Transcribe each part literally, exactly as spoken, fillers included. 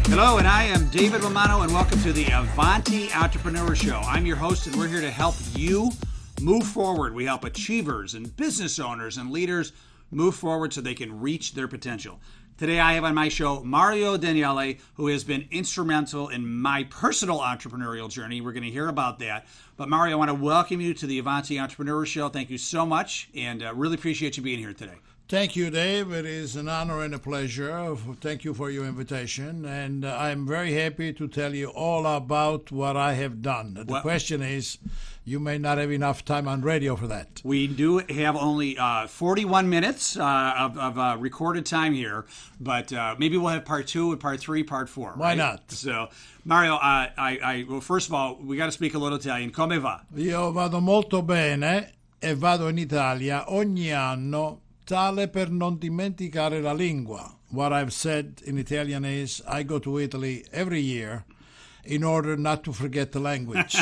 Hello, and I am David Romano, and welcome to the Avanti Entrepreneur Show. I'm your host, and we're here to help you move forward. We help achievers and business owners and leaders move forward so they can reach their potential. Today, I have on my show Mario Daniele, who has been instrumental in my personal entrepreneurial journey. We're going to hear about that. But Mario, I want to welcome you to the Avanti Entrepreneur Show. Thank you so much, and uh, really appreciate you being here today. Thank you, Dave. It is an honor and a pleasure. Thank you for your invitation. And uh, I'm very happy to tell you all about what I have done. The well, question is, you may not have enough time on radio for that. We do have only uh, forty-one minutes uh, of, of uh, recorded time here, but uh, maybe we'll have part two and part three, part four. Why right? not? So, Mario, uh, I, I, well, first of all, we got to speak a little Italian. Come va? Io vado molto bene e vado in Italia ogni anno, tale per non dimenticare la lingua. What I've said in Italian is, I go to Italy every year in order not to forget the language.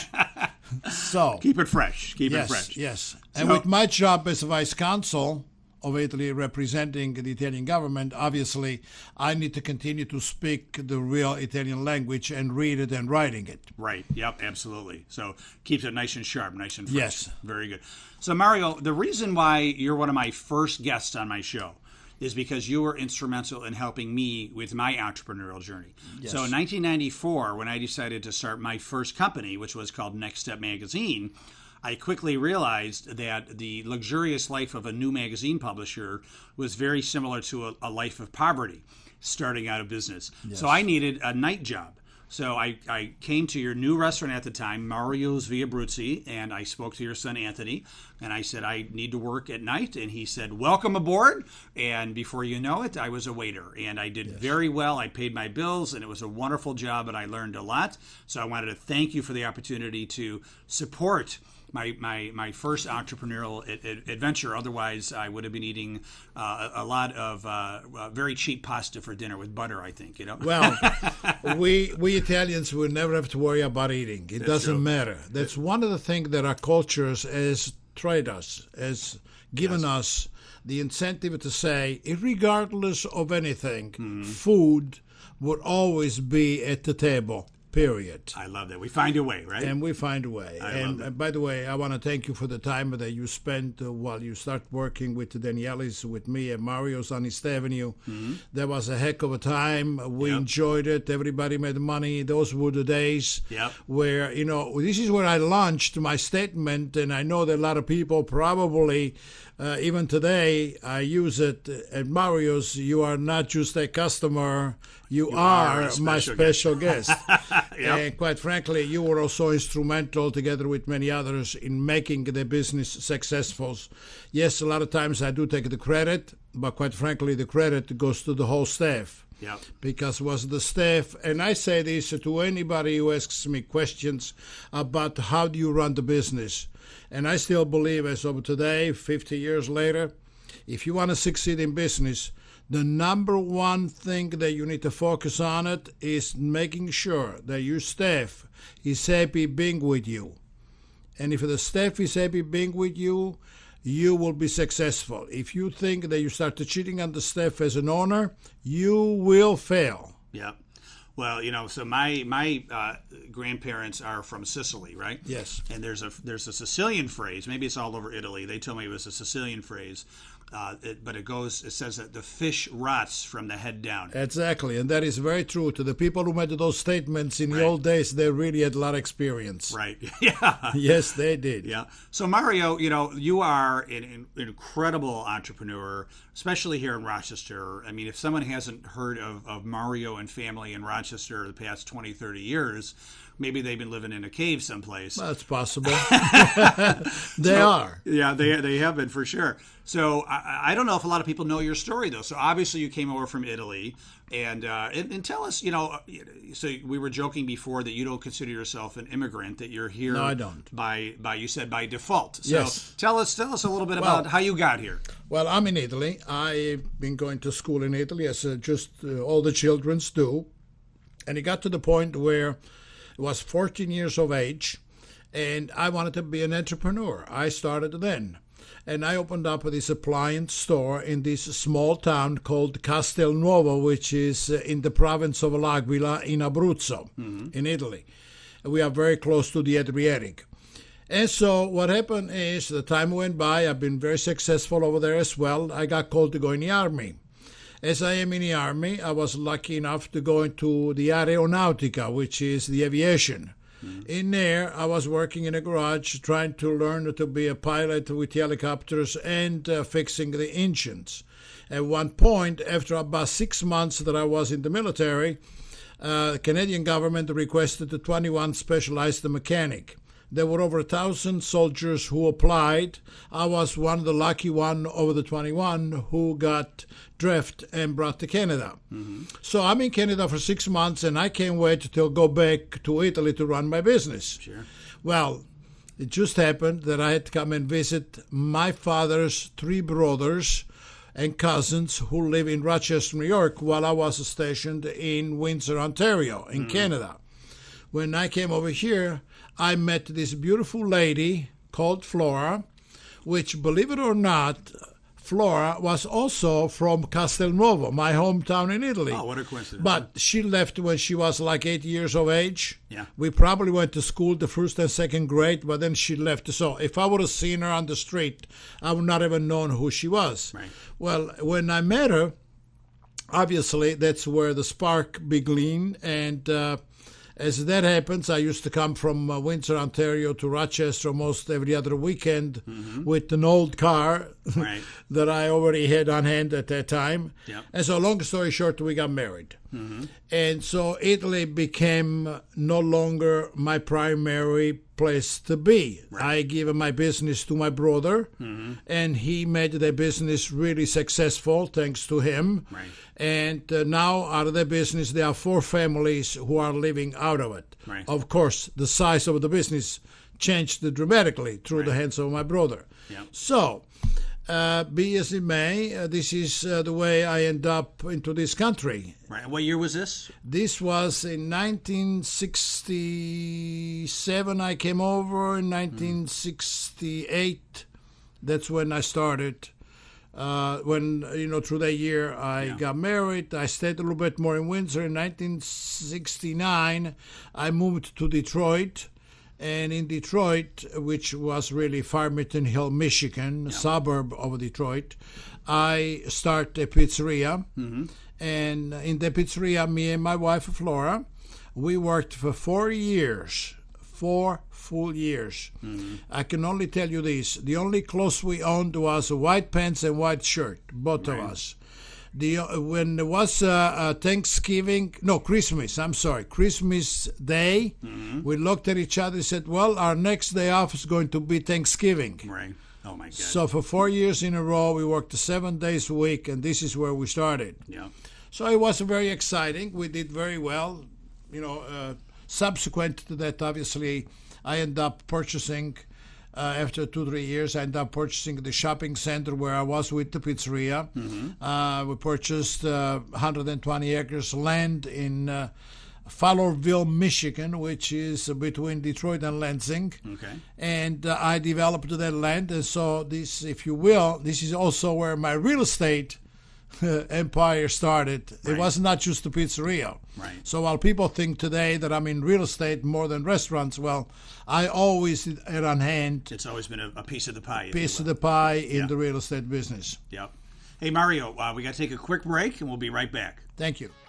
So keep it fresh. Keep yes, it fresh. Yes. So, and with my job as vice consul of Italy representing the Italian government, obviously I need to continue to speak the real Italian language and read it and writing it. Right. Yep. Absolutely. So keeps it nice and sharp, nice and fresh. Yes. Very good. So Mario, the reason why you're one of my first guests on my show is because you were instrumental in helping me with my entrepreneurial journey. Yes. So in nineteen ninety-four, when I decided to start my first company, which was called Next Step Magazine, I quickly realized that the luxurious life of a new magazine publisher was very similar to a, a life of poverty, starting out a business. Yes. So I needed a night job. So I, I came to your new restaurant at the time, Mario's Via Abruzzi, and I spoke to your son, Anthony, and I said, I need to work at night. And he said, welcome aboard. And before you know it, I was a waiter. And I did Yes. very well. I paid my bills, and it was a wonderful job, and I learned a lot. So I wanted to thank you for the opportunity to support my my, my first entrepreneurial a- adventure. Otherwise, I would have been eating uh, a lot of uh, uh, very cheap pasta for dinner with butter, I think, you know. Well, we we Italians will never have to worry about eating. It That's doesn't true. matter. That's one of the things that our cultures has trained us, has given Yes. us the incentive to say, regardless of anything, Mm-hmm. food would always be at the table. Period. I love that. We find a way, right? And we find a way. I and love uh, it. by the way, I want to thank you for the time that you spent uh, while you start working with the Danielis, with me and Mario's on East Avenue. Mm-hmm. That was a heck of a time. We Yep. enjoyed it. Everybody made money. Those were the days Yep. where, you know, this is where I launched my statement, and I know that a lot of people probably, uh, even today, I use it at Mario's. You are not just a customer. You, You are, are a my special special guest. Yep. And quite frankly, you were also instrumental, together with many others, in making the business successful. Yes, a lot of times I do take the credit, but quite frankly, the credit goes to the whole staff. Yep. Because it was the staff, and I say this to anybody who asks me questions about how do you run the business. And I still believe, as of today, fifty years later, if you want to succeed in business, the number one thing that you need to focus on it is making sure that your staff is happy being with you. And if the staff is happy being with you, you will be successful. If you think that you start cheating on the staff as an owner, you will fail. Yep. Well, you know, so my my uh, grandparents are from Sicily, right? Yes. And there's a there's a Sicilian phrase. Maybe it's all over Italy. They told me it was a Sicilian phrase, uh, it, but it goes. It says that the fish rots from the head down. Exactly, and that is very true. To the people who made those statements in Right. the old days, they really had a lot of experience. Right. Yeah. Yes, they did. Yeah. So Mario, you know, you are an, an incredible entrepreneur, especially here in Rochester. I mean, if someone hasn't heard of, of Mario and family in Rochester the past twenty, thirty years, maybe they've been living in a cave someplace. That's possible. They So- are. Yeah, they they have been for sure. So I, I don't know if a lot of people know your story though. So obviously you came over from Italy, and uh, and, and tell us, you know, so we were joking before that you don't consider yourself an immigrant, that you're here. No, I don't. By by you said by default. So Yes. tell us tell us a little bit Well- about how you got here. Well, I'm in Italy. I've been going to school in Italy, as uh, just uh, all the children do. And it got to the point where I was fourteen years of age, and I wanted to be an entrepreneur. I started then. and I opened up this appliance store in this small town called Castelnuovo, which is in the province of L'Aquila in Abruzzo, mm-hmm. in Italy. We are very close to the Adriatic. And so what happened is the time went by. I've been very successful over there as well. I got called to go in the Army. As I am in the Army, I was lucky enough to go into the Aeronautica, which is the aviation. Mm-hmm. In there, I was working in a garage trying to learn to be a pilot with helicopters and uh, fixing the engines. At one point, after about six months that I was in the military, uh, the Canadian government requested a twenty-one specialized mechanic. There were over a thousand soldiers who applied. I was one of the lucky one over the twenty-one who got drafted and brought to Canada. Mm-hmm. So I'm in Canada for six months, and I can't wait to go back to Italy to run my business. Sure. Well, it just happened that I had to come and visit my father's three brothers and cousins who live in Rochester, New York, while I was stationed in Windsor, Ontario, in mm-hmm. Canada. When I came over here, I met this beautiful lady called Flora, which, believe it or not, Flora was also from Castelnuovo, my hometown in Italy. Oh, what a coincidence. But she left when she was like eight years of age. Yeah. We probably went to school the first and second grade, but then she left. So if I would have seen her on the street, I would not have known who she was. Right. Well, when I met her, obviously that's where the spark began, and uh, as that happens, I used to come from uh, Windsor, Ontario to Rochester almost every other weekend mm-hmm. with an old car right. that I already had on hand at that time. Yep. And so long story short, we got married. Mm-hmm. And so Italy became no longer my primary place to be. Right. I gave my business to my brother, mm-hmm. and he made the business really successful thanks to him. Right. And uh, now out of the business, there are four families who are living out of it. Right. Of course, the size of the business changed dramatically through right. the hands of my brother. Yep. So, uh, be as it may, uh, this is uh, the way I end up into this country. Right. What year was this? This was in nineteen sixty-seven. I came over in nineteen sixty-eight. Mm. That's when I started. Uh, when, you know, through that year I yeah. got married. I stayed a little bit more in Windsor. In nineteen sixty-nine, I moved to Detroit. And in Detroit, which was really Farmington Hill, Michigan, yeah. a suburb of Detroit, I started a pizzeria. Mm-hmm. And in the pizzeria, me and my wife, Flora, we worked for four years, four full years. Mm-hmm. I can only tell you this. The only clothes we owned was white pants and white shirt, both right. of us. The when there was uh, uh, Thanksgiving, no, Christmas, I'm sorry, Christmas Day, mm-hmm. we looked at each other and said, well, our next day off is going to be Thanksgiving. Right. Oh, my God. So for four years in a row, we worked seven days a week, and this is where we started. Yeah. So it was very exciting. We did very well. You know, uh, subsequent to that, obviously, I ended up purchasing, uh, after two, three years, I ended up purchasing the shopping center where I was with the pizzeria. Mm-hmm. Uh, we purchased uh, one hundred twenty acres land in uh, Fowlerville, Michigan, which is between Detroit and Lansing. Okay. And uh, I developed that land. And so this, if you will, this is also where my real estate empire started. Right. It was not just the pizzeria. Right. So while people think today that I'm in real estate more than restaurants, well, I always had on hand. It's always been a, a piece of the pie. Piece of the pie in yeah. the real estate business. Yep. Hey, Mario, uh, we got to take a quick break, and we'll be right back. Thank you.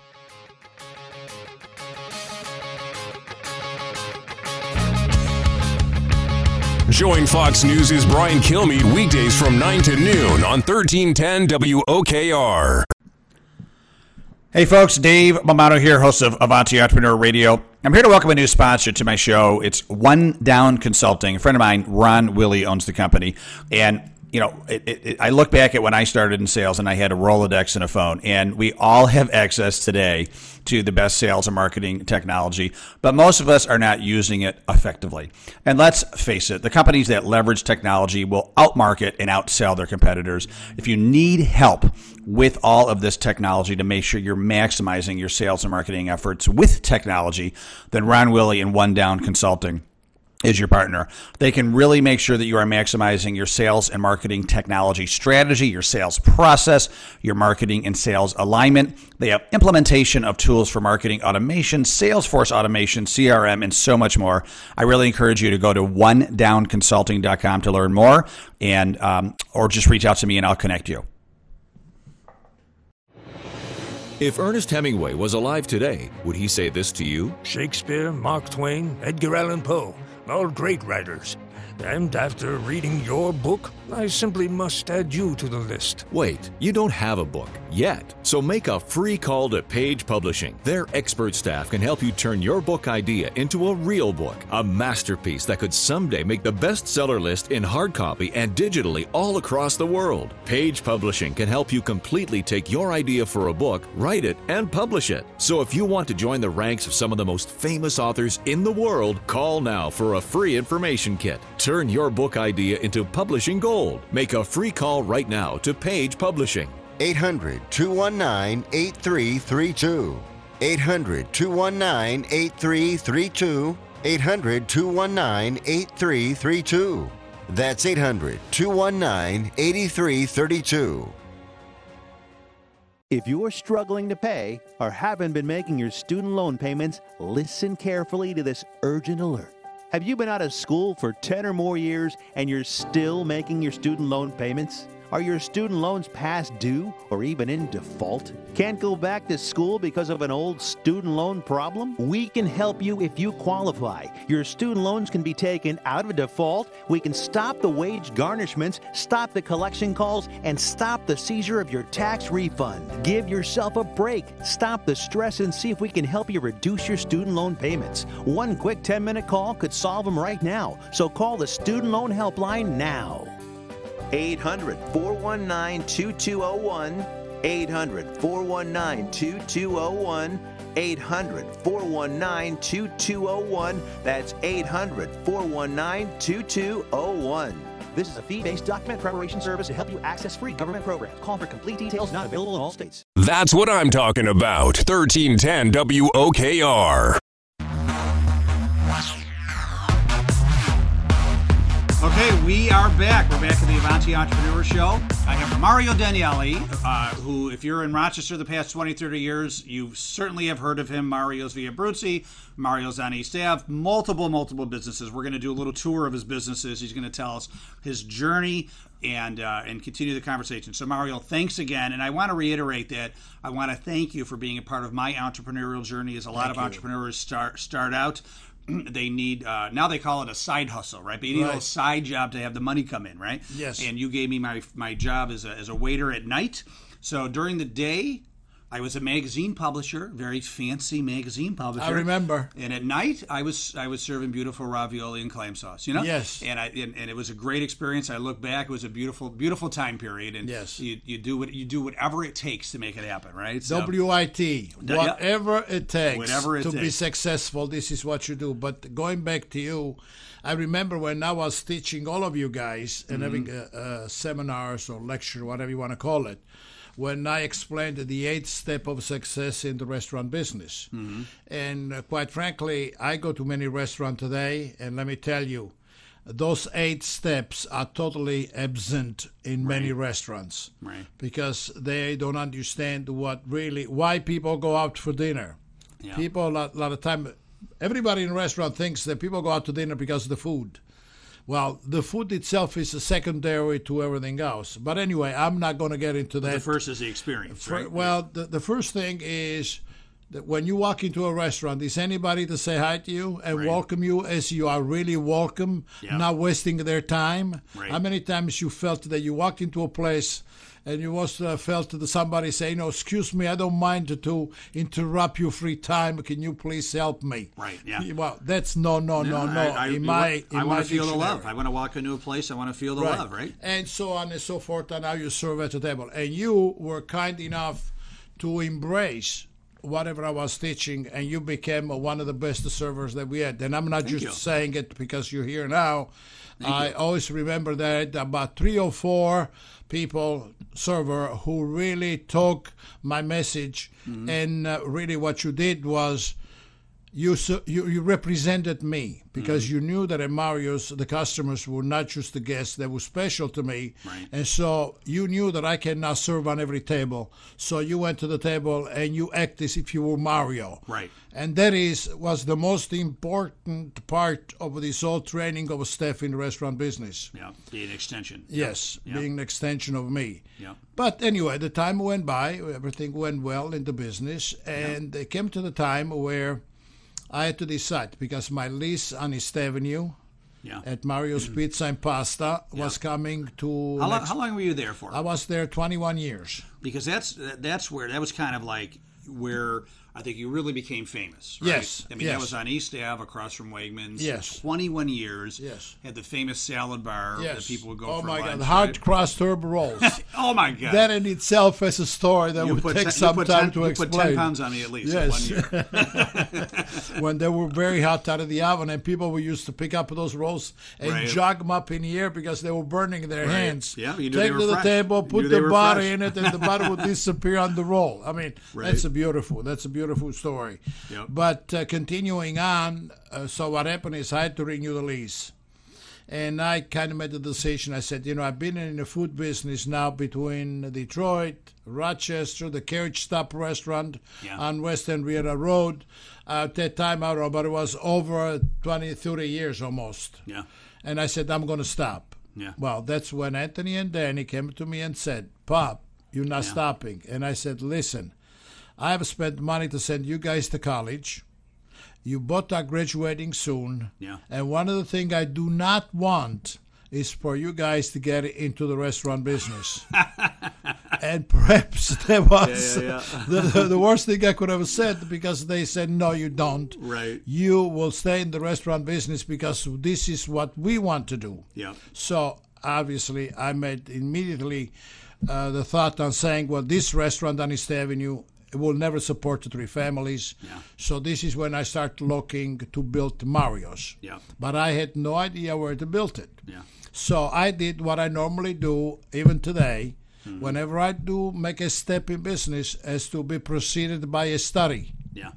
Join Fox News' Brian Kilmeade weekdays from nine to noon on thirteen ten W O K R. Hey folks, Dave Bomano here, host of Avanti Entrepreneur Radio. I'm here to welcome a new sponsor to my show. It's One Down Consulting. A friend of mine, Ron Willie, owns the company. And, you know, it, it, I look back at when I started in sales and I had a Rolodex and a phone. And we all have access today to the best sales and marketing technology, but most of us are not using it effectively. And let's face it, the companies that leverage technology will outmarket and outsell their competitors. If you need help with all of this technology to make sure you're maximizing your sales and marketing efforts with technology, then Ron Willie and One Down Consulting is your partner. They can really make sure that you are maximizing your sales and marketing technology strategy, your sales process, your marketing and sales alignment. They have implementation of tools for marketing automation, Salesforce automation, C R M, and so much more. I really encourage you to go to one down consulting dot com to learn more, and um, or just reach out to me and I'll connect you. If Ernest Hemingway was alive today, would he say this to you? Shakespeare, Mark Twain, Edgar Allan Poe, all great writers. And after reading your book, I simply must add you to the list. Wait, you don't have a book yet. So make a free call to Page Publishing. Their expert staff can help you turn your book idea into a real book, a masterpiece that could someday make the bestseller list in hard copy and digitally all across the world. Page Publishing can help you completely take your idea for a book, write it, and publish it. So if you want to join the ranks of some of the most famous authors in the world, call now for a free information kit. Turn your book idea into publishing gold. Make a free call right now to Page Publishing. eight hundred, two one nine, eight three three two. eight hundred, two one nine, eight three three two. eight hundred, two one nine, eight three three two. That's eight hundred, two one nine, eight three three two. If you're struggling to pay or haven't been making your student loan payments, listen carefully to this urgent alert. Have you been out of school for ten or more years and you're still making your student loan payments? Are your student loans past due or even in default? Can't go back to school because of an old student loan problem? We can help you if you qualify. Your student loans can be taken out of default. We can stop the wage garnishments, stop the collection calls, and stop the seizure of your tax refund. Give yourself a break. Stop the stress and see if we can help you reduce your student loan payments. One quick ten-minute call could solve them right now. So call the Student Loan Helpline now. eight hundred, four one nine, two two zero one. eight hundred, four one nine, two two zero one. eight hundred, four one nine, two two zero one. That's eight hundred, four one nine, two two zero one. This is a fee-based document preparation service to help you access free government programs. Call for complete details. Not available in all states. That's what I'm talking about. thirteen ten W O K R. Okay, we are back. We're back at the Avanti Entrepreneur Show. I have Mario Danielli, uh, who, if you're in Rochester the past twenty, thirty years, you certainly have heard of him. Mario's Via Abruzzi, Mario's on East Ave, multiple, multiple businesses. We're going to do a little tour of his businesses. He's going to tell us his journey and uh, and continue the conversation. So, Mario, thanks again. And I want to reiterate that I want to thank you for being a part of my entrepreneurial journey, as a lot Thank of you. entrepreneurs start start out. They need, uh, now they call it a side hustle, right? But you need Right. a side job to have the money come in, right? Yes. And you gave me my my job as a, as a waiter at night. So during the day, I was a magazine publisher, very fancy magazine publisher. I remember. And at night, I was I was serving beautiful ravioli and clam sauce, you know? Yes. And I and, and it was a great experience. I look back, it was a beautiful beautiful time period. And Yes. you, you do what you do whatever it takes to make it happen, right? So, W I T, Yeah. whatever it takes Whatever it to be takes. successful, this is what you do. But going back to you, I remember when I was teaching all of you guys and Mm-hmm. having uh, uh, seminars or lecture, whatever you want to call it, when I explained the eighth step of success in the restaurant business. Mm-hmm. And uh, quite frankly, I go to many restaurants today, and let me tell you, those eight steps are totally absent in many restaurants, Right. because they don't understand what really why people go out for dinner. Yeah. People a lot, lot of time, everybody in a restaurant thinks that people go out to dinner because of the food. Well, the food itself is a secondary to everything else. But anyway, I'm not going to get into that. the first is the experience, For- right? Well, the, the first thing is that when you walk into a restaurant, is anybody to say hi to you and Right. welcome you as you are really welcome, Yeah. not wasting their time? Right. How many times you felt that you walked into a place and you also uh, felt that somebody say, no, excuse me, I don't mind to, to interrupt your free time. Can you please help me? Right, yeah. Well, that's no, no, no, no. I, I, in you my, want- in I my want to feel the dictionary. love. I want to walk into a place. I want to feel the love, right? And so on and so forth, and now you serve at the table. And you were kind enough to embrace whatever I was teaching, and you became one of the best servers that we had. And I'm not just you. saying it because you're here now. Thank I you. always remember that about three or four people, server, who really took my message. Mm-hmm. And uh, really what you did was You, su- you you represented me because mm-hmm. you knew that at Mario's the customers were not just the guests; they were special to me, right. and so you knew that I cannot serve on every table. So you went to the table and you act as if you were Mario, right? And that is was the most important part of this whole training of a staff in the restaurant business. Yeah, being an extension. Yes, yeah. being an extension of me. Yeah. But anyway, the time went by, everything went well in the business, and yeah. it came to the time where I had to decide because my lease on East Avenue yeah. at Mario's mm-hmm. Pizza and Pasta yeah. was coming to. How long, next, how long were you there for? I was there twenty-one years. Because that's that's where that was kind of like where I think you really became famous. Right? Yes. I mean, yes. that was on East Ave across from Wegmans. Yes. twenty-one years. Yes. Had the famous salad bar yes. that people would go oh for my lunch. God, hard right? crust turbo rolls. Oh my God. That in itself is a story that you would take ten, some time ten, to you explain. You put ten pounds on me at least yes. in one year. When they were very hot out of the oven, and people were used to pick up those rolls and right. jog them up in the air because they were burning their right. hands. Yeah, you knew Take they were to the fresh. table, You put they the butter fresh. in it, and the butter would disappear on the roll. I mean, right. that's a beautiful. That's a beautiful story. Yep. But uh, continuing on, uh, so what happened is I had to renew the lease. And I kind of made the decision. I said, you know, I've been in the food business now between Detroit, Rochester, the Carriage Stop restaurant yeah. on West End Riviera Road. Uh, at that time, I don't know, but it was over twenty, thirty years almost. Yeah. And I said, I'm going to stop. Yeah. Well, that's when Anthony and Danny came to me and said, Pop, you're not yeah. stopping. And I said, listen, I have spent money to send you guys to college. You both are graduating soon. Yeah. And one of the things I do not want is for you guys to get into the restaurant business. And perhaps that was yeah, yeah, yeah. the, the, the worst thing I could have said because they said, no, you don't. Right. You will stay in the restaurant business because this is what we want to do. Yeah. So obviously I made immediately uh, the thought on saying, well, this restaurant on East Avenue it will never support the three families. Yeah. So this is when I start looking to build Mario's. Yeah. But I had no idea where to build it. Yeah. So I did what I normally do, even today, mm-hmm. whenever I do make a step in business, as to be preceded by a study. Yeah.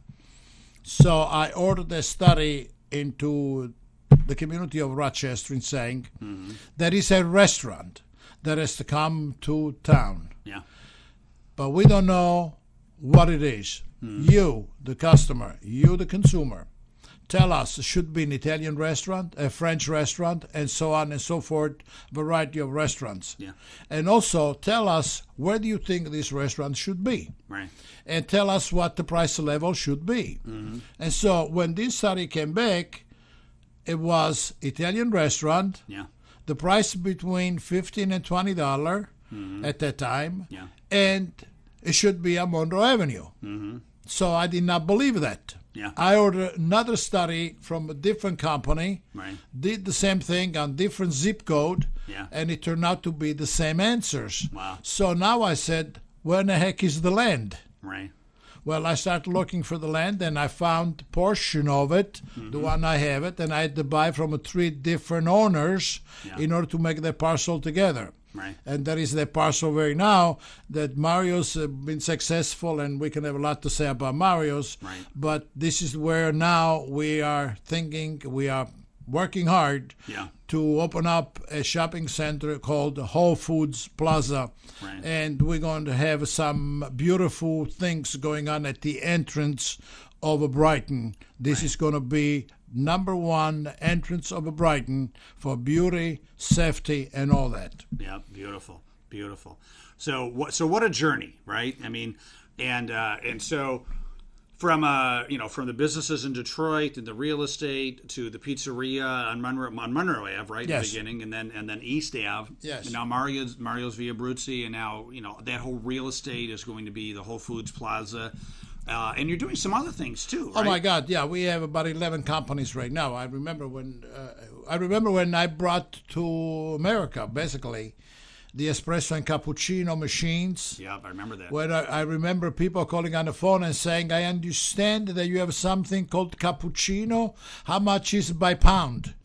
So I ordered a study into the community of Rochester in saying mm-hmm. there is a restaurant that has to come to town. Yeah. But we don't know what it is. Mm. You, the customer, you, the consumer, tell us it should be an Italian restaurant, a French restaurant, and so on and so forth, variety of restaurants. Yeah. And also tell us where do you think this restaurant should be. Right. And tell us what the price level should be. Mm-hmm. And so when this study came back, it was Italian restaurant, yeah. the price between fifteen and twenty dollars mm-hmm. at that time, yeah. and it should be on Monroe Avenue. Mm-hmm. So I did not believe that. Yeah. I ordered another study from a different company, right. did the same thing on different zip code, yeah. and it turned out to be the same answers. Wow. So now I said, where the heck is the land? Right. Well, I started looking for the land, and I found a portion of it, mm-hmm. the one I have it, and I had to buy from three different owners yeah. in order to make the parcel together. Right. And that is the parcel where now that Mario's uh, been successful, and we can have a lot to say about Mario's. Right. But this is where now we are thinking, we are working hard yeah. to open up a shopping center called Whole Foods Plaza. Right. And we're going to have some beautiful things going on at the entrance of Brighton. This right. is going to be number one entrance of Brighton for beauty, safety, and all that. Yeah, beautiful, beautiful. So what? So what a journey, right? I mean, and uh, and so from uh, you know, from the businesses in Detroit and the real estate to the pizzeria on Monroe on Monroe Ave, right? Yes. In the beginning, and then and then East Ave. Yes. And now Mario's Mario's Via Abruzzi, and now you know that whole real estate is going to be the Whole Foods Plaza. Uh, and you're doing some other things too, right? Oh my God! Yeah, we have about eleven companies right now. I remember when uh, I remember when I brought to America basically the espresso and cappuccino machines. Yeah, I remember that. When I, I remember people calling on the phone and saying, "I understand that you have something called cappuccino. How much is it by pound?" Right.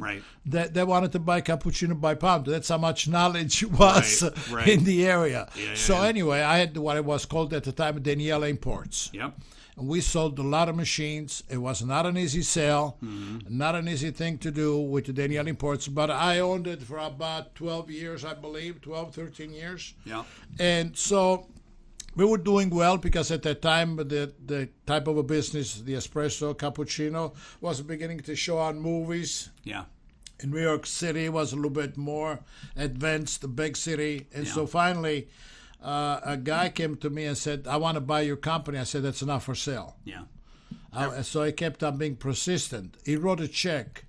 They, they wanted to buy cappuccino by pound. That's how much knowledge was right, right. in the area. Yeah, yeah, so yeah. anyway, I had what it was called at the time Danielle Imports. Yep. And we sold a lot of machines. It was not an easy sale, Mm-hmm. not an easy thing to do with the Danielle Imports, but I owned it for about twelve years, I believe, twelve, thirteen years. Yeah. And so we were doing well because at that time the the type of a business, the espresso, cappuccino, was beginning to show on movies. Yeah. In New York City was a little bit more advanced, a big city. And Yeah. so finally, uh, a guy came to me and said, I want to buy your company. I said, that's not for sale. Yeah. Uh, so I kept on being persistent. He wrote a check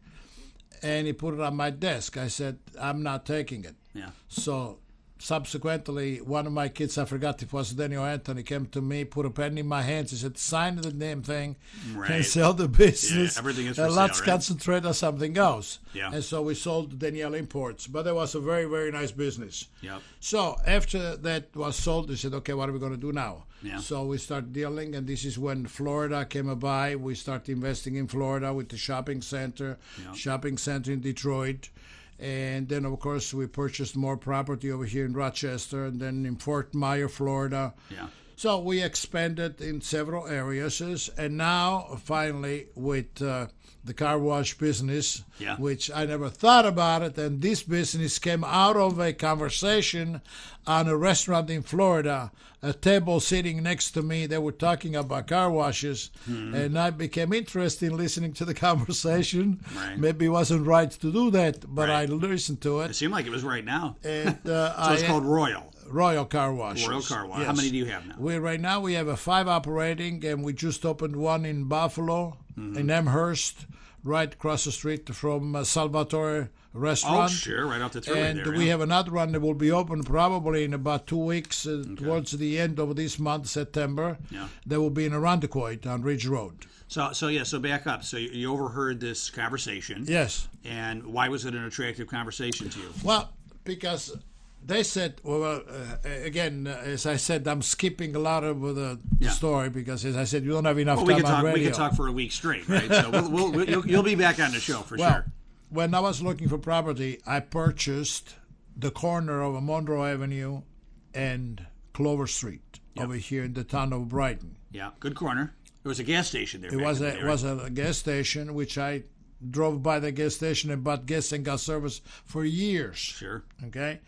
and he put it on my desk. I said, I'm not taking it. Yeah. So subsequently, one of my kids, I forgot if it was Daniel Anthony, came to me, put a pen in my hands. He said, sign the damn thing Right. and sell the business. Yeah, everything is for and sale, let's right? concentrate on something else. Yeah. And so we sold Danielle Imports. But it was a very, very nice business. Yep. So after that was sold, we said, okay, what are we going to do now? Yeah. So we start dealing, and this is when Florida came by. We start investing in Florida with the shopping center, Yeah. shopping center in Detroit. And then, of course, we purchased more property over here in Rochester and then in Fort Myer, Florida. Yeah. So we expanded in several areas. And now, finally, with uh, the car wash business, Yeah. which I never thought about it, and this business came out of a conversation on a restaurant in Florida, a table sitting next to me. They were talking about car washes, Mm-hmm. and I became interested in listening to the conversation. Right. Maybe it wasn't right to do that, but Right. I listened to It it. seemed like it was right now. And uh, So it's I, called Royal. Royal Car Wash. Royal Car Wash. How many do you have now? We right now we have a five operating, and we just opened one in Buffalo, in Amherst, right across the street from uh, Salvatore Oh, Restaurant. sure. Right off the thruway And there. we yeah. have another one that will be open probably in about two weeks, uh, towards the end of this month, September. Yeah. That will be in Arundecoit on Ridge Road. So, so yeah, so back up. So you, you overheard this conversation. Yes. And why was it an attractive conversation to you? Well, because they said, well, uh, again, uh, as I said, I'm skipping a lot of the Yeah. story because, as I said, you don't have enough Well, we time could on talk. radio. We could talk for a week straight, right? So we'll, we'll, we'll, you'll, you'll be back on the show for Well, sure. when I was looking for property, I purchased the corner of Monroe Avenue and Clover Street Yep. over here in the town of Brighton. Yeah, good corner. There was a gas station there. It back was in a the day, it was a gas station which I drove by the gas station and bought gas and gas service for years. Sure. Okay,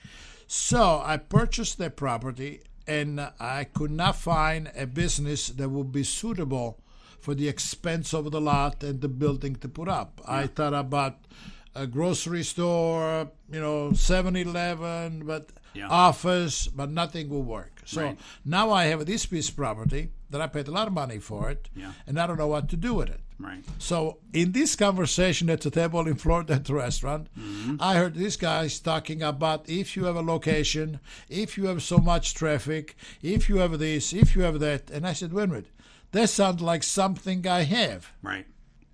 so I purchased that property and I could not find a business that would be suitable for the expense of the lot and the building to put up. I thought about a grocery store, you know, seven eleven, but Yeah. office, but nothing will work. So Right. now I have this piece of property that I paid a lot of money for it, Yeah. and I don't know what to do with it. Right. So in this conversation at the table in Florida at the restaurant, Mm-hmm. I heard these guys talking about if you have a location, if you have so much traffic, if you have this, if you have that. And I said, wait a minute, that sounds like something I have. Right.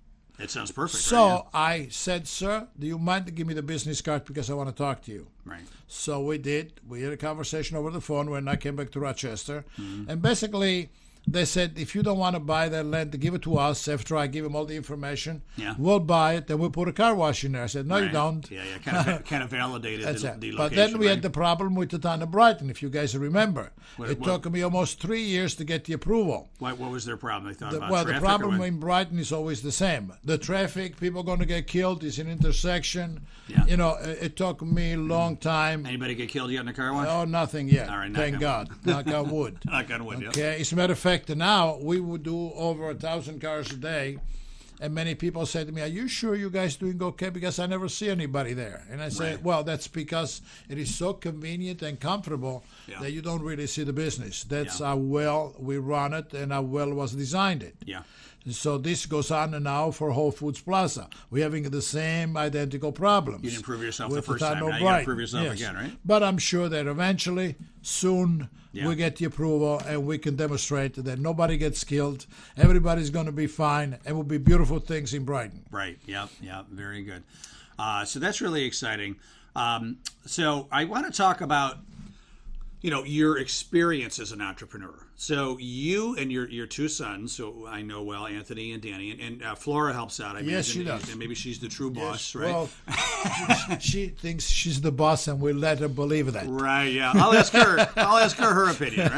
It sounds perfect. So right? I said, sir, do you mind to give me the business card because I want to talk to you? Yeah. Right. So we did. We had a conversation over the phone when I came back to Rochester. Mm-hmm. And basically, they said, if you don't want to buy that land, give it to us. After I give them all the information, Yeah. we'll buy it, and we'll put a car wash in there. I said, no, you Right. don't. Yeah, yeah. Kind of, kind of validated That's the, it. the But location. then we right? had the problem with the town of Brighton, if you guys remember. What- it what- took me almost three years to get the approval. What, what was their problem? They thought The- about well, the traffic or problem what? in Brighton is always the same. The traffic, people going to get killed. It's an intersection. Yeah. You know, it, it took me a long time. Anybody get killed yet in a car wash? Oh, nothing yet. All right, knock Thank on God. Knock on wood. Knock on wood, yeah. Okay. As a matter of fact, now we would do over a thousand cars a day, and many people say to me, "Are you sure you guys doing okay?" Because I never see anybody there, and I say, Right. "Well, that's because it is so convenient and comfortable Yeah. that you don't really see the business. That's Yeah. how well we run it and how well was designed it." Yeah. So this goes on now for Whole Foods Plaza. We're having the same identical problems. You didn't prove yourself with the first town time. of Now you gotta Brighton. prove yourself Yes. again, right? But I'm sure that eventually, soon, Yeah. we get the approval and we can demonstrate that nobody gets killed. Everybody's going to be fine, and will be beautiful things in Brighton. Right. Yep. Yep. Very good. Uh, so that's really exciting. Um, so I want to talk about, you know, your experience as an entrepreneur. So you and your your two sons, so I know well, Anthony and Danny, and, and uh, Flora helps out. I yes, imagine, she does. And maybe she's the true boss, yes, right? Well, she, she thinks she's the boss, and we'll let her believe that. Right? Yeah. I'll ask her. I'll ask her her opinion.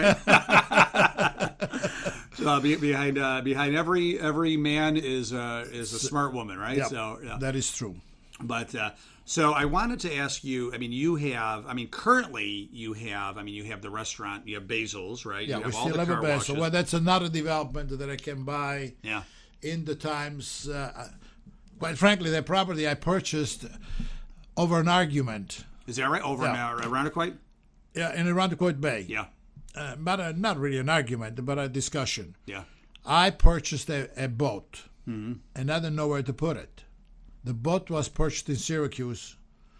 Right? So uh, be, behind uh, behind every every man is uh, is a smart woman, right? Yeah, so yeah. That is true. But uh, so I wanted to ask you. I mean, you have. I mean, currently you have. I mean, you have the restaurant. You have Basil's, right? Yeah, you we have all still the have a car Basil. washes. Well, that's another development that I can buy. Yeah. In the times, uh, quite frankly, that property I purchased over an argument. Is that right? Over Yeah. in uh, Irondequoit? Yeah, in Irondequoit Bay. Yeah. Uh, but uh, not really an argument, but a discussion. Yeah. I purchased a, a boat, mm-hmm. and I didn't know where to put it. The boat was purchased in Syracuse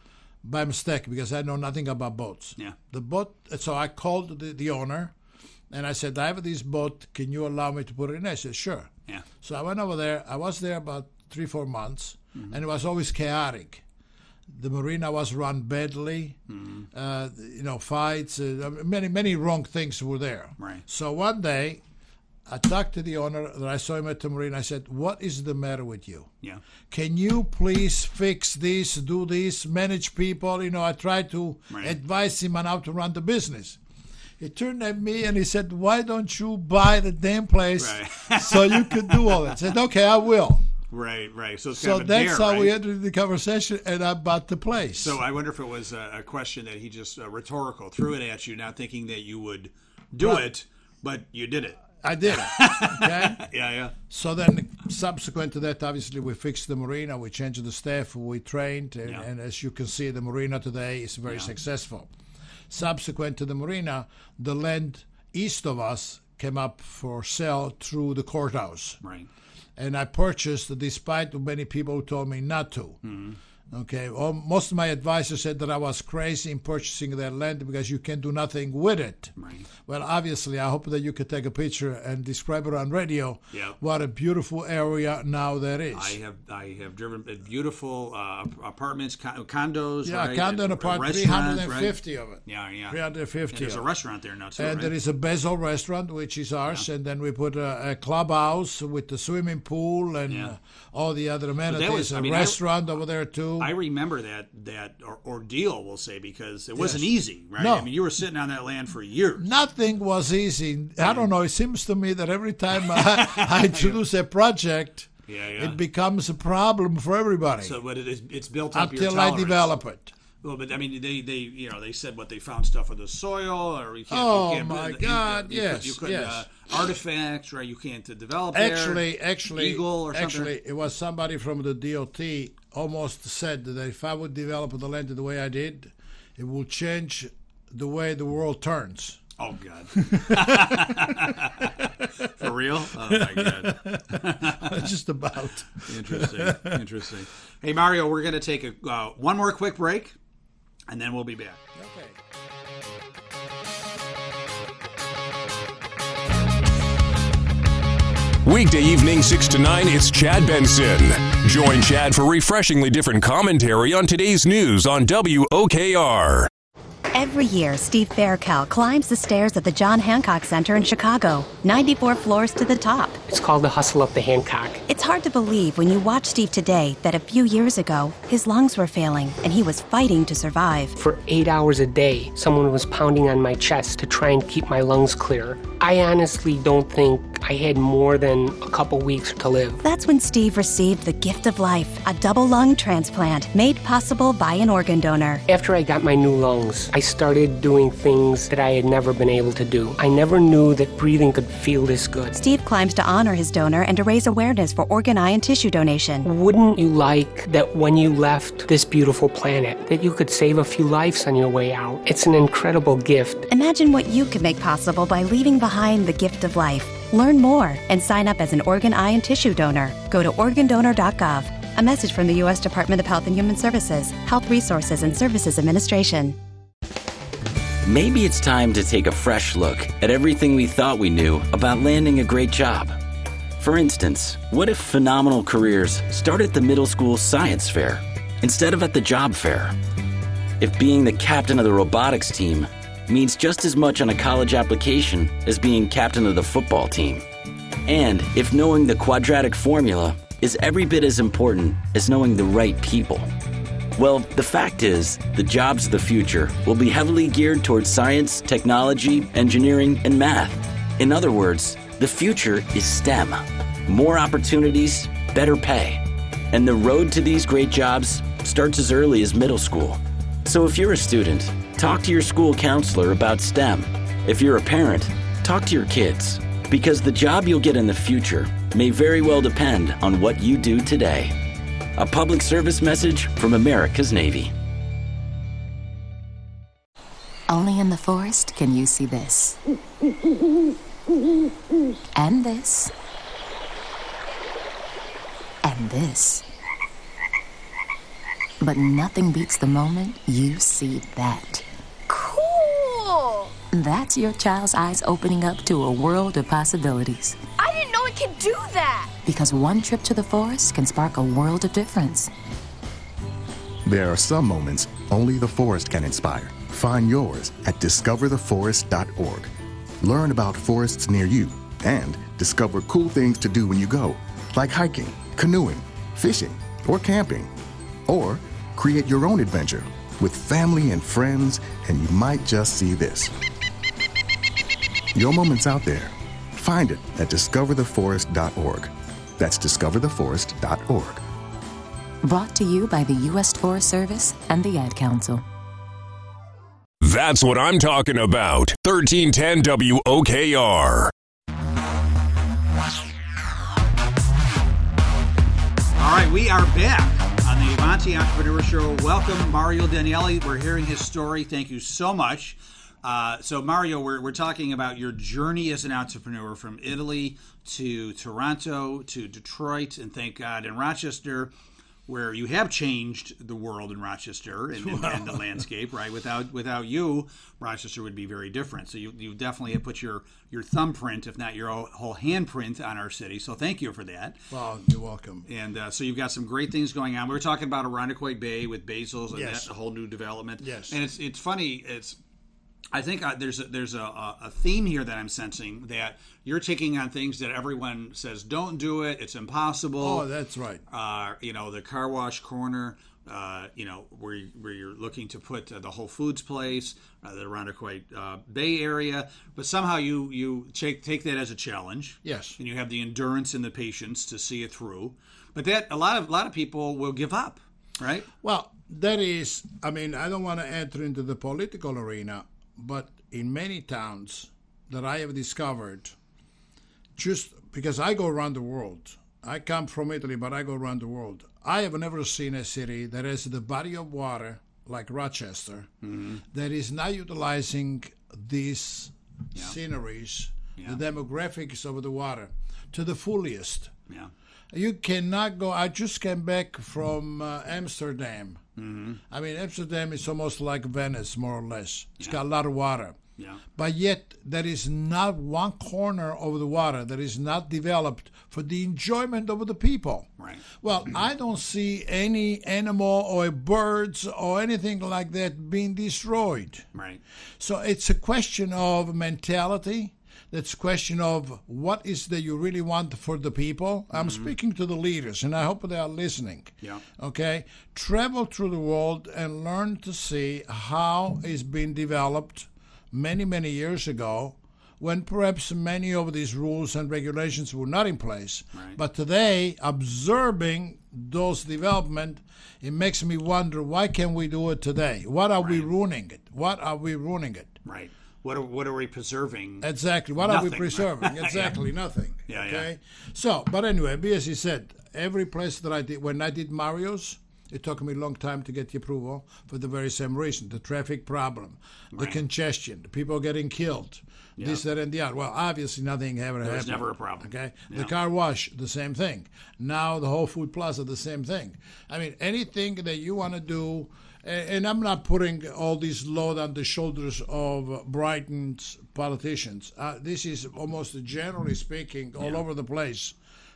by mistake because I know nothing about boats. Yeah. The boat. So I called the, the owner, and I said, "I have this boat. Can you allow me to put it in?" I said, "Sure." Yeah. So I went over there. I was there about three, four months, mm-hmm. and it was always chaotic. The marina was run badly. Mm-hmm. Uh, you know, fights. Uh, many, many wrong things were there. Right. So one day, I talked to the owner that I saw him at the marina. I said, "What is the matter with you? Yeah. Can you please fix this, do this, manage people?" You know, I tried to Right. advise him on how to run the business. He turned at me and he said, "Why don't you buy the damn place Right. so you could do all that?" I said, "Okay, I will." Right, right. So it's So kind of a that's dare, how right? we entered the conversation, and I bought the place. So I wonder if it was a, a question that he just uh, rhetorical threw it at you, not thinking that you would do Right. it, but you did it. I did it. Okay. Yeah, yeah. So then, subsequent to that, obviously, we fixed the marina, we changed the staff, we trained, and, Yeah. and as you can see, the marina today is very Yeah. successful. Subsequent to the marina, the land east of us came up for sale through the courthouse. Right. And I purchased, despite many people who told me not to. Mm-hmm. Okay, well, most of my advisors said that I was crazy in purchasing that land because you can do nothing with it. Right. Well, obviously, I hope that you could take a picture and describe it on radio. Yep. What a beautiful area now that is. I have I have driven beautiful uh, apartments, con- condos. yeah, right? condo and apartment, three Restaurants, hundred fifty right? of it. Yeah, yeah. three hundred fifty. And there's a of it. restaurant there now too, And right? there is a Basil restaurant, which is ours, and then we put a, a clubhouse with the swimming pool and Yeah. uh, all the other amenities. was- I a mean, I- restaurant over there too. I remember that that or, ordeal, we'll say, because it wasn't Yes. easy, right? No. I mean, you were sitting on that land for years. Nothing was easy. I don't know. It seems to me that every time I, I introduce a project, Yeah, yeah. it becomes a problem for everybody So, but it is, it's built up your until I tolerance. develop it. Well, but I mean, they, they, you know, they said what they found stuff with the soil, or you can't. Oh, you can't, my you- God, you, yes, you couldn't, yes. Uh, artifacts, right? You can't uh, develop there. Actually, actually, Eagle or something. actually, it was somebody from the D O T almost said that if I would develop the land the way I did, it will change the way the world turns. Oh God! For real? Oh my God! Just about. Interesting. Interesting. Hey Mario, we're going to take a uh, one more quick break, and then we'll be back. Okay. Weekday evening, six to nine, it's Chad Benson. Join Chad for refreshingly different commentary on today's news on W O K R. Every year, Steve Faircal climbs the stairs at the John Hancock Center in Chicago, ninety-four floors to the top. It's called the Hustle Up the Hancock. It's hard to believe when you watch Steve today that a few years ago, his lungs were failing and he was fighting to survive. For eight hours a day, someone was pounding on my chest to try and keep my lungs clear. I honestly don't think I had more than a couple weeks to live. That's when Steve received the gift of life, a double lung transplant made possible by an organ donor. After I got my new lungs, I started doing things that I had never been able to do. I never knew that breathing could feel this good. Steve climbs to honor his donor and to raise awareness for organ, eye, and tissue donation. Wouldn't you like that when you left this beautiful planet, that you could save a few lives on your way out? It's an incredible gift. Imagine what you could make possible by leaving behind the gift of life. Learn more and sign up as an organ, eye, and tissue donor. Go to organ donor dot gov. A message from the U S Department of Health and Human Services, Health Resources and Services Administration. Maybe it's time to take a fresh look at everything we thought we knew about landing a great job. For instance, what if phenomenal careers start at the middle school science fair instead of at the job fair? If being the captain of the robotics team means just as much on a college application as being captain of the football team. And if knowing the quadratic formula is every bit as important as knowing the right people. Well, the fact is, the jobs of the future will be heavily geared towards science, technology, engineering, and math. In other words, the future is STEM. More opportunities, better pay. And the road to these great jobs starts as early as middle school. So if you're a student, talk to your school counselor about STEM. If you're a parent, talk to your kids. Because the job you'll get in the future may very well depend on what you do today. A public service message from America's Navy. Only in the forest can you see this. And this. And this. But nothing beats the moment you see that. Cool! That's your child's eyes opening up to a world of possibilities. I didn't know it could do that! Because one trip to the forest can spark a world of difference. There are some moments only the forest can inspire. Find yours at discover the forest dot org. Learn about forests near you and discover cool things to do when you go, like hiking, canoeing, fishing, or camping. Or create your own adventure with family and friends, and you might just see this. Your moment's out there. Find it at discover the forest dot org. That's discover the forest dot org. Brought to you by the U S Forest Service and the Ad Council. That's what I'm talking about. thirteen ten W O K R. All right, we are back on the Avanti Entrepreneur Show. Welcome, Mario Danielli. We're hearing his story. Thank you so much. Uh, so, Mario, we're, we're talking about your journey as an entrepreneur from Italy to Toronto to Detroit, and thank God in Rochester, where you have changed the world in Rochester and, and, and the landscape, right? Without without you, Rochester would be very different. So you, you definitely have put your, your thumbprint, if not your whole handprint, on our city. So thank you for that. Well, you're welcome. And uh, so you've got some great things going on. We were talking about Irondequoit Bay with Basil's and Yes. that's a whole new development. Yes. And it's it's funny. It's I think uh, there's a, there's a, a theme here that I'm sensing that you're taking on things that everyone says don't do it. It's impossible. Oh, that's right. Uh, you know, the car wash corner. Uh, you know, where you, where you're looking to put uh, the Whole Foods place, uh, the Irondequoit uh, Bay area, but somehow you you take take that as a challenge. Yes. And you have the endurance and the patience to see it through. But that a lot of a lot of people will give up, right? Well, that is. I mean, I don't want to enter into the political arena. But in many towns that I have discovered, just because I go around the world, I come from Italy, but I go around the world, I have never seen a city that has the body of water like Rochester mm-hmm. that is not utilizing these yeah. sceneries, yeah. the demographics of the water to the fullest. Yeah. You cannot go. I just came back from uh, Amsterdam. Mm-hmm. I mean, Amsterdam is almost like Venice, more or less. It's yeah. got a lot of water. Yeah. But yet, there is not one corner of the water that is not developed for the enjoyment of the people. Right. Well, I don't see any animal or birds or anything like that being destroyed. Right. So it's a question of mentality. That's a question of what is that you really want for the people. I'm mm-hmm. speaking to the leaders, and I hope they are listening. Yeah. Okay? Travel through the world and learn to see how it's been developed many, many years ago when perhaps many of these rules and regulations were not in place. Right. But today, observing those development, it makes me wonder, why can't we do it today? What are right. we ruining it? What are we ruining it? Right. What are, what are we preserving? Exactly. What nothing. are we preserving? Exactly, yeah. nothing. Yeah, okay? yeah. So, but anyway, as he said, every place that I did, when I did Mario's, it took me a long time to get the approval for the very same reason, the traffic problem, right. the congestion, the people getting killed, yeah. this, that, and the other. Well, obviously nothing ever happened. There's never a problem. Okay? Yeah. The car wash, the same thing. Now the Whole Food Plaza, the same thing. I mean, anything that you want to do, and I'm not putting all this load on the shoulders of Brighton's politicians. Uh, this is almost generally speaking all yeah. over the place.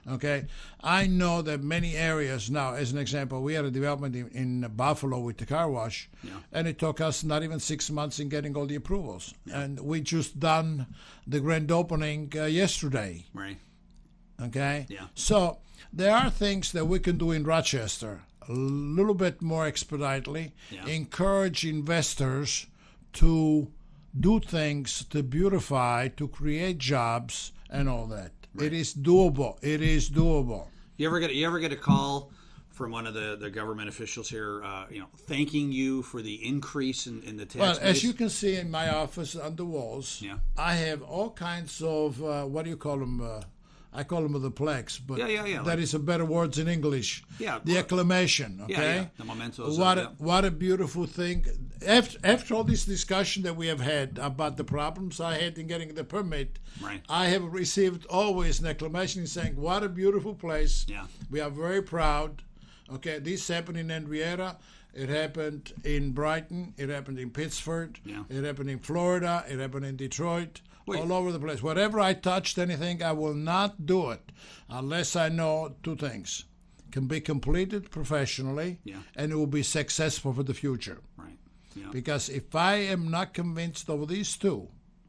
Okay, I know that many areas now, as an example, we had a development in, in Buffalo with the car wash, Yeah. and it took us not even six months in getting all the approvals. And we just done the grand opening uh, yesterday. Right. Okay? Yeah. So there are things that we can do in Rochester a little bit more expeditely, Yeah. encourage investors to do things to beautify, to create jobs, and all that. Right. It is doable. It is doable. You ever get you ever get a call from one of the, the government officials here, uh, you know, thanking you for the increase in, in the tax Well, base? as you can see in my office on the walls, Yeah. I have all kinds of uh, what do you call them? Uh, I call them the plaques, but Yeah, yeah, yeah, that like- is a better words in English. Yeah, the well- acclamation. Okay, Yeah, yeah, the mementos What of- a, yeah. what a beautiful thing. After after all this discussion that we have had about the problems I had in getting the permit, Right. I have received always an acclamation saying, "What a beautiful place! Yeah. We are very proud." Okay, this happened in Henrietta. It happened in Brighton. It happened in Pittsburgh. Yeah. It happened in Florida. It happened in Detroit. Wait. All over the place. Wherever I touched anything, I will not do it unless I know two things: can be completed professionally, Yeah. and it will be successful for the future. Right. Yeah. Because if I am not convinced of these two,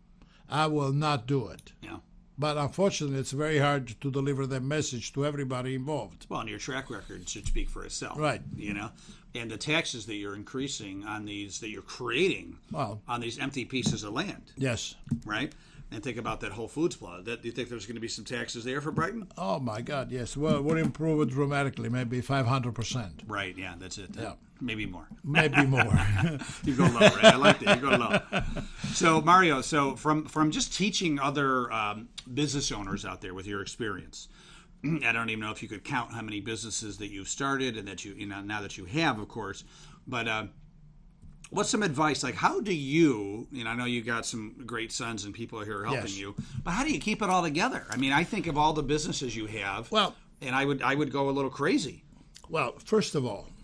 I will not do it. Yeah. But unfortunately, it's very hard to deliver that message to everybody involved. Well, and your track record should speak for itself. Right. You know, and the taxes that you're increasing on these, that you're creating Well, on these empty pieces of land, yes. right? And think about that Whole Foods plot. That, do you think there's going to be some taxes there for Brighton? Oh, my God, yes. Well, it would improve it dramatically, maybe five hundred percent. Right, yeah, that's it. Yeah. Maybe more. Maybe more. You go low, right? I like that. You go low. So, Mario, so from, from just teaching other um, business owners out there with your experience, I don't even know if you could count how many businesses that you've started and that you, you know, now that you have, of course, but uh, what's some advice? Like, how do you, you know, I know you got some great sons and people here helping Yes. you, but how do you keep it all together? I mean, I think of all the businesses you have, Well, and I would, I would go a little crazy. Well, first of all,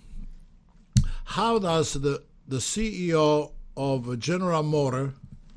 how does the, the C E O of General Motor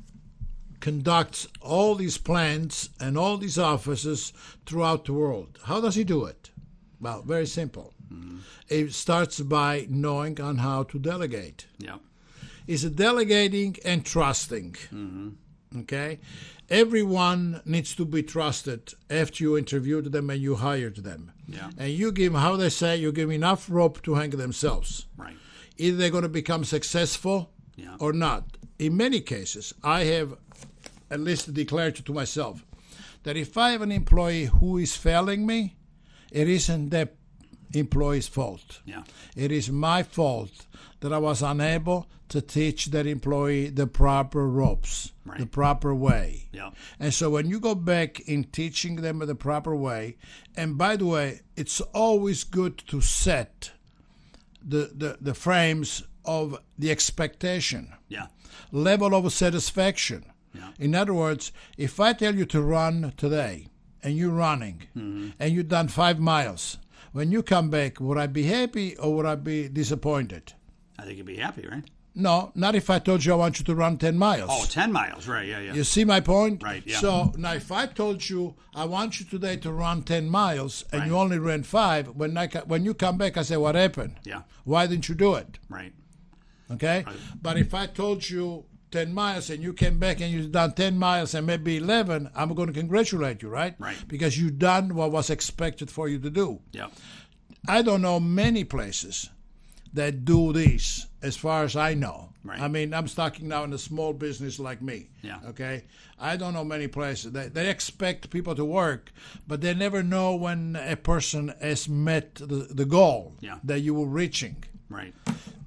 conduct all these plants and all these offices throughout the world? How does he do it? Well, very simple. Mm-hmm. It starts by knowing on how to delegate. Yeah. Is it delegating and trusting? Mm-hmm. Okay? Everyone needs to be trusted after you interviewed them and you hired them. Yeah. And you give them, how they say, you give them enough rope to hang themselves. Right. Either they're going to become successful Yeah. or not. In many cases, I have at least declared to myself that if I have an employee who is failing me, it isn't that employee's fault. Yeah. It is my fault that I was unable to teach that employee the proper ropes, Right. the proper way. Yeah. And so when you go back in teaching them the proper way, and by the way, it's always good to set the, the, the frames of the expectation, Yeah. level of satisfaction. Yeah. In other words, if I tell you to run today, and you're running, Mm-hmm. and you've done five miles, when you come back, would I be happy or would I be disappointed? I think you'd be happy, right? No, not if I told you I want you to run ten miles. Oh, ten miles, right, yeah, yeah. You see my point? Right, yeah. So now if I told you I want you today to run ten miles and Right. you only ran five, when I ca- when you come back I say, what happened? Yeah. Why didn't you do it? Right. Okay? Right. But if I told you ten miles and you came back and you've done ten miles and maybe eleven, I'm going to congratulate you, right? Right. Because you've done what was expected for you to do. Yeah. I don't know many places that do this, as far as I know. Right. I mean, I'm talking now in a small business like me. Yeah. Okay. I don't know many places. They, they expect people to work, but they never know when a person has met the, the goal Yeah. that you were reaching. Right.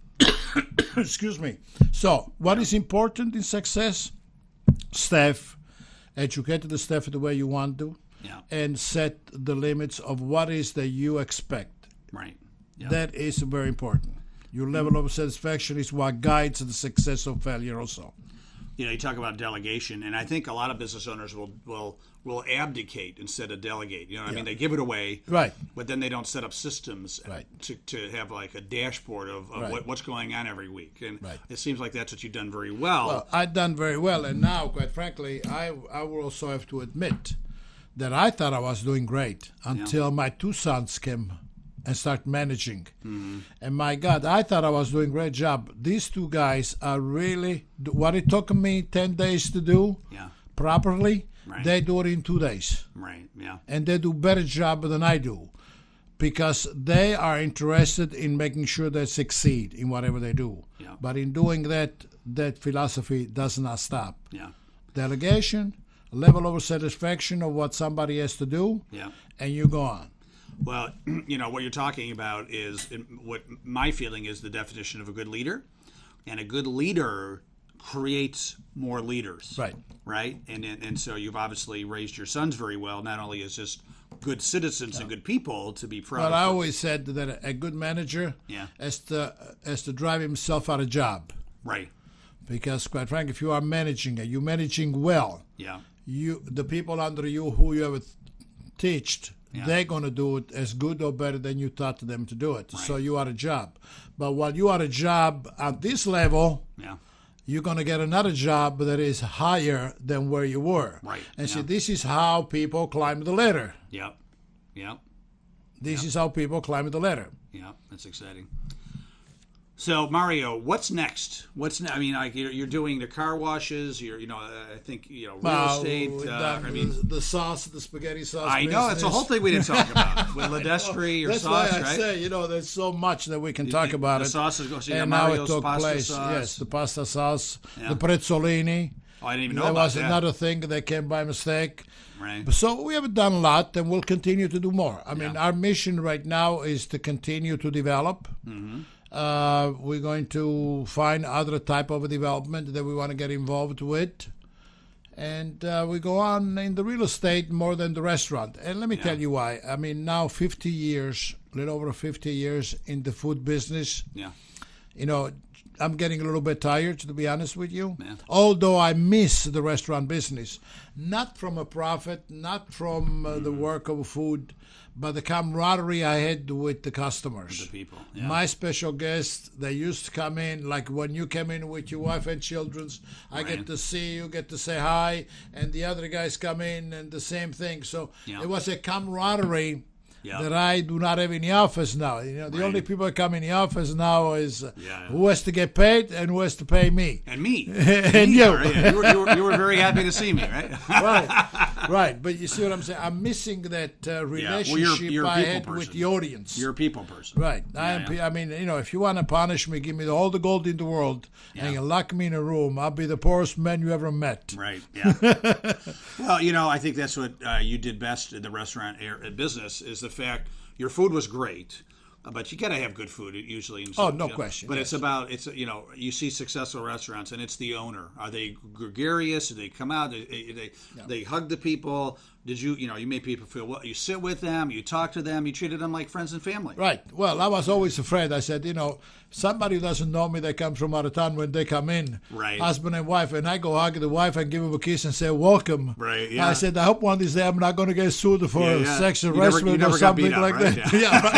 Excuse me. So, what is important in success? Staff. Educate the staff the way you want to. Yeah. And set the limits of what is that you expect. Right. Yeah. That is very important. Your level of satisfaction is what guides the success or failure also. You know, you talk about delegation, and I think a lot of business owners will will will abdicate instead of delegate. You know what I mean? Yeah. They give it away, Right. but then they don't set up systems Right. to, to have like a dashboard of, of Right. what, what's going on every week. And Right. it seems like that's what you've done very well. Well, I've done very well, and now, quite frankly, I I will also have to admit that I thought I was doing great until yeah. my two sons came and started managing. Mm-hmm. And my God, I thought I was doing a great job. These two guys are really, what it took me ten days to do yeah. properly, right. they do it in two days. Right, yeah. And they do a better job than I do because they are interested in making sure they succeed in whatever they do. Yeah. But in doing that, that philosophy does not stop. Yeah. Delegation, level of satisfaction of what somebody has to do, yeah. and you go on. Well, you know, what you're talking about is what my feeling is the definition of a good leader. And a good leader creates more leaders. Right. Right? And and, and so you've obviously raised your sons very well, not only as just good citizens yeah. and good people to be proud but of. But I always said that a good manager yeah. has, to, has to drive himself out of job. Right. Because, quite frankly, if you are managing it, you're managing well. Yeah. You the people under you who you have taught, yeah. they're going to do it as good or better than you taught them to do it. Right. So you are a job. But while you are a job at this level, yeah. you're going to get another job that is higher than where you were. Right. And yeah. see, this is how people climb the ladder. Yep. Yep. This yep. is how people climb the ladder. Yeah, that's exciting. So Mario, what's next? What's ne- I mean, like you're, you're doing the car washes. You're, you know, I think you know real well, estate. Uh, I mean, the, the sauce, the spaghetti sauce. I know it's a whole thing we didn't talk about with Ledestri or That's sauce, why I right? say, you know, there's so much that we can you, talk about the it. Sauce is, so and now it took place. Sauce. Yes, the pasta sauce, yeah. the prezzolini. Oh, I didn't even know there about was that. another thing that came by mistake. Right. So we have done a lot, and we'll continue to do more. I mean, yeah. our mission right now is to continue to develop. Mm-hmm. Uh, we're going to find other type of development that we want to get involved with. And uh, we go on in the real estate more than the restaurant. And let me yeah. tell you why. I mean, now fifty years, a little over fifty years in the food business. Yeah. You know, I'm getting a little bit tired, to be honest with you. Yeah. Although I miss the restaurant business. Not from a profit, not from uh, mm. the work of food, but the camaraderie I had with the customers. With the people. Yeah. My special guests, they used to come in, like when you came in with your wife and children, I right. get to see you, get to say hi, and the other guys come in and the same thing. So yeah. it was a camaraderie yeah. that I do not have in the office now. You know, the right. only people that come in the office now is uh, yeah. who has to get paid and who has to pay me. And me. and me, you. Right? Yeah. You, were, you, were, you were very happy to see me, right? right, right. But you see what I'm saying? I'm missing that uh, relationship yeah. well, you're, you're I a had person. with the audience. You're a people person. Right. Yeah, I, am, yeah. I mean, you know, if you want to punish me, give me all the gold in the world yeah. and you lock me in a room, I'll be the poorest man you ever met. Right, yeah. Well, you know, I think that's what uh, you did best in the restaurant air, business is the fact your food was great, but you got to have good food usually. In oh, some, no you know, question. But yes. it's about, it's you know, you see successful restaurants and it's the owner. Are they gregarious? Do they come out? They, they, yeah. they hug the people? Did you, you know, you made people feel well. You sit with them, you talk to them, you treated them like friends and family. Right. Well, I was always afraid. I said, you know, somebody who doesn't know me, they come from out of town when they come in, right. husband and wife, and I go hug the wife and give him a kiss and say, welcome. Right, yeah. I said, I hope one of these days I'm not going to get sued for yeah, yeah. sexual you never, harassment you or something up, like right? that.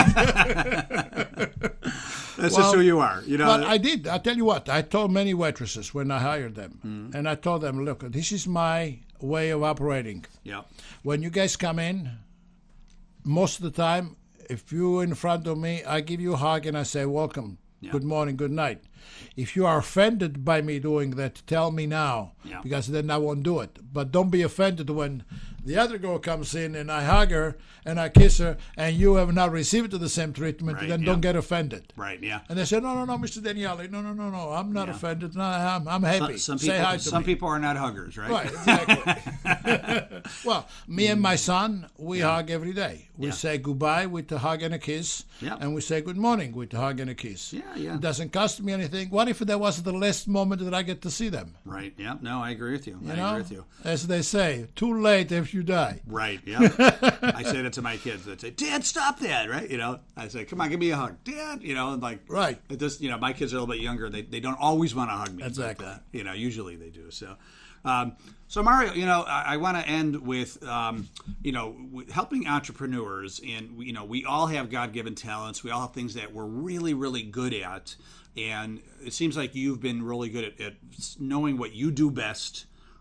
Yeah, yeah right. That's well, just who you are. You know. But I did. I tell you what, I told many waitresses when I hired them, mm. and I told them, look, this is my way of operating. Yeah. When you guys come in, most of the time, if you're in front of me, I give you a hug and I say, welcome, yeah. good morning, good night. If you are offended by me doing that, tell me now, yeah. because then I won't do it. But don't be offended when the other girl comes in and I hug her and I kiss her and you have not received the same treatment, right, then yeah. don't get offended. Right, yeah. And they said, no, no, no, Mister Daniele, no, no, no, no, I'm not yeah. offended. No, I'm, I'm happy. Some, some Say people, hi to some me. people are not huggers, right? Right, exactly. Well, me and my son, we yeah. hug every day. We yeah. say goodbye with a hug and a kiss, yeah. and we say good morning with a hug and a kiss. Yeah, yeah. It doesn't cost me anything. What if that was the last moment that I get to see them? Right, yeah. No, I agree with you. you I know? agree with you. As they say, too late if you die. Right, yeah. I say that to my kids. They say, Dad, stop that, right? You know, I say, come on, give me a hug. Dad, you know, and like, right. This, you know, my kids are a little bit younger. They they don't always want to hug me. Exactly. But, uh, you know, usually they do. So, um, so Mario, you know, I, I want to end with, um, you know, with helping entrepreneurs. And, you know, we all have God-given talents. We all have things that we're really, really good at. And it seems like you've been really good at, at knowing what you do best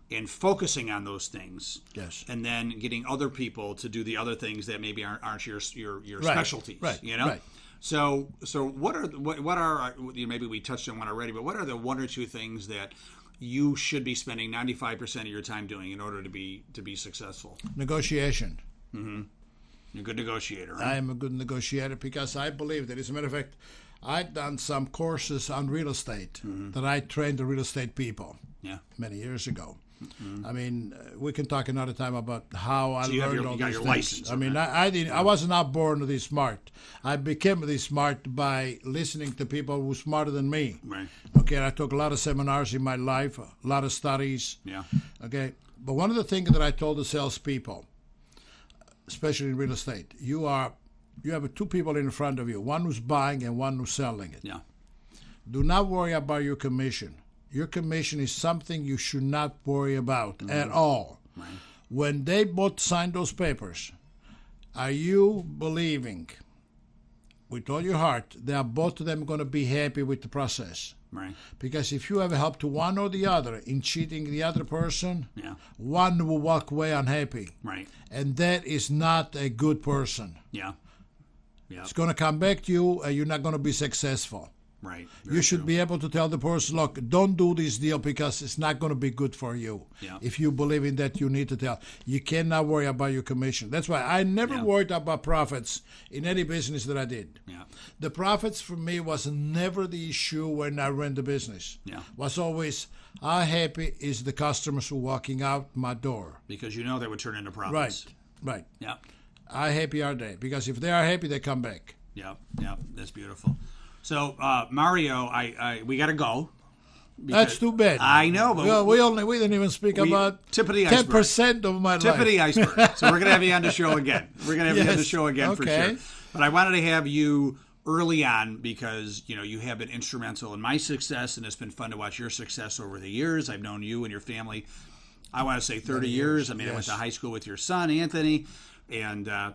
and focusing on those things. Yes. And then getting other people to do the other things that maybe aren't, aren't your your, your Right. specialties. Right. You know. Right. So so what are the- what what are you know, maybe we touched on one already, but what are the one or two things that you should be spending ninety-five percent of your time doing in order to be to be successful? Negotiation. Mm-hmm. You're a good negotiator. Right? I am a good negotiator because I believe that, as a matter of fact, I've done some courses on real estate Mm-hmm. that I trained the real estate people Yeah. many years ago. Mm-hmm. I mean, uh, we can talk another time about how I So you have learned your- all you got these your things. license I on mean, that. I, I didn't. I was not born this smart. I became this smart by listening to people who were smarter than me. Right. Okay, I took a lot of seminars in my life, a lot of studies. Yeah. Okay, but one of the things that I told the salespeople, especially in real estate, you are you have two people in front of you, one who's buying and one who's selling it. Yeah. Do not worry about your commission. Your commission is something you should not worry about Mm-hmm. at all. Right. When they both sign those papers, are you believing with all your heart they are both of them going to be happy with the process? Right. Because if you have helped one or the other in cheating the other person, Yeah. one will walk away unhappy. Right. And that is not a good person. Yeah. Yeah. It's going to come back to you and you're not going to be successful. Right. You should be able to tell the person, look, don't do this deal because it's not going to be good for you. Yeah. If you believe in that, you need to tell. You cannot worry about your commission. That's why I never Yeah. worried about profits in any business that I did. Yeah. The profits for me was never the issue when I ran the business. Yeah. Was always, how happy is the customers who are walking out my door? Because you know they would turn into profits. Right, right. Yeah. How happy are they? Because if they are happy, they come back. Yeah. Yeah. That's beautiful. So uh, Mario, I, I we got to go. That's too bad. I know, but well, we only we didn't even speak we, about tip of the ten iceberg. percent of my tip life. of the iceberg. So we're gonna have you on the show again. We're gonna have you on the Yes. show again for Okay. sure. But I wanted to have you early on because you know you have been instrumental in my success, and it's been fun to watch your success over the years. I've known you and your family. I want to say thirty Many years. years, I mean, I went yes. to high school with your son Anthony, and. Uh,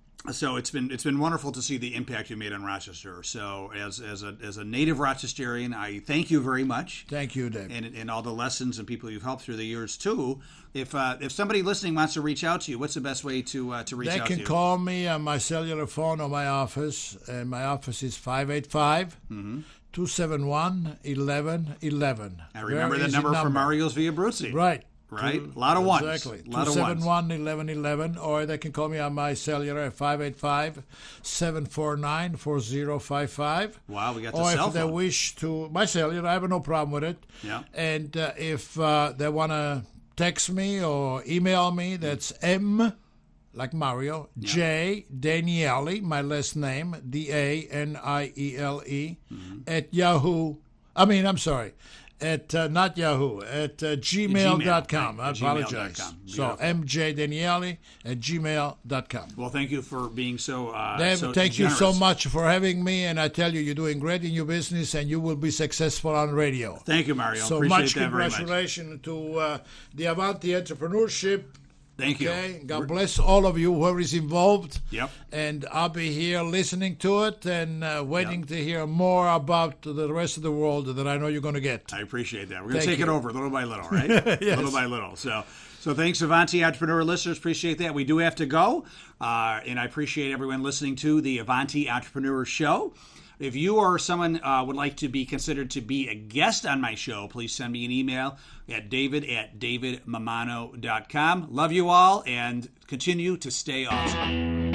So it's been it's been wonderful to see the impact you made on Rochester. So as as a as a native Rochesterian, I thank you very much. Thank you, Dave. And and all the lessons and people you've helped through the years too. If uh, if somebody listening wants to reach out to you, what's the best way to uh, to reach They out can to you? call me on my cellular phone or my office, and my office is five eight five, two seven one, eleven eleven. I remember that number, from Mario's Via Bruzzi. Right. Right? Two- A lot of ones. Exactly. A lot of two ones. seven one, eleven eleven, or they can call me on my cellular at five eight five, seven four nine, four zero five five. Wow, we got the Or cell if they phone. wish to, my cellular, I have no problem with it. Yeah. And uh, if uh, they want to text me or email me, that's M, like Mario, J Daniele, my last name, D A N I E L E, Mm-hmm. at Yahoo. I mean, I'm sorry. At uh, not Yahoo, at uh, gmail dot com. Gmail, I right, at apologize. gmail dot com. So Beautiful. M J Daniele at gmail dot com. Well, thank you for being so. Uh, Dave, so thank you so generous. much for having me, and I tell you, you're doing great in your business, and you will be successful on radio. Thank you, Mario. So Appreciate much that very much. congratulations to uh, the Avanti Entrepreneurship. Thank you. Okay, God bless all of you, whoever is involved. Yep. And I'll be here listening to it and uh, waiting to hear more about the rest of the world that I know you're going to get. I appreciate that. We're going to Thank take you. it over little by little, right? Yes. Little by little. So, so thanks, Avanti Entrepreneur listeners. Appreciate that. We do have to go, uh, and I appreciate everyone listening to the Avanti Entrepreneur Show. If you or someone uh, would like to be considered to be a guest on my show, please send me an email at david at david mamano dot com. Love you all, and continue to stay awesome.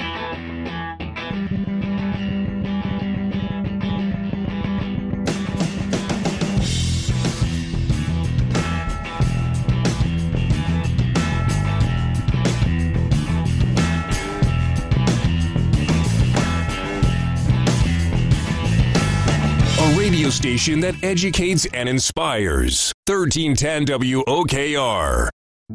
A radio station that educates and inspires. thirteen ten W O K R.